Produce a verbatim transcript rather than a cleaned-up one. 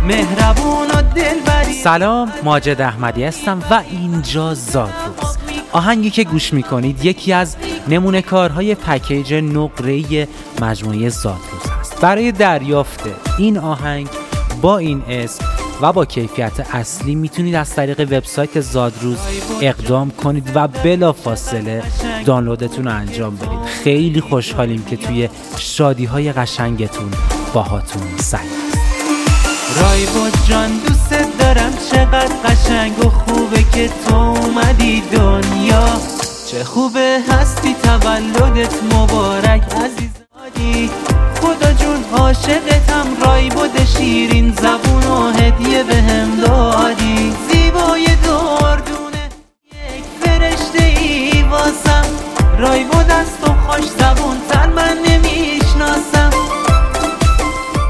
مهربون و دلبری. سلام، ماجد احمدی هستم و اینجا زادروز. آهنگی که گوش میکنید یکی از نمونه کارهای پکیج نقره‌ای مجموعه زادروز است. برای دریافت این آهنگ با این اسم و با کیفیت اصلی میتونید از طریق وبسایت زادروز اقدام کنید و بلافاصله دانلودتون رو انجام بدید. خیلی خوشحالیم که توی شادی‌های قشنگتون باهاتون سعی است. رایبو جان دوست دارم، چقدر قشنگ و خوبه که تو اومدی دنیا. چه خوبه هستی، تولدت مبارک عزیزادی. خدا جون عاشقتم، رایبو شیرین زبون و هدیه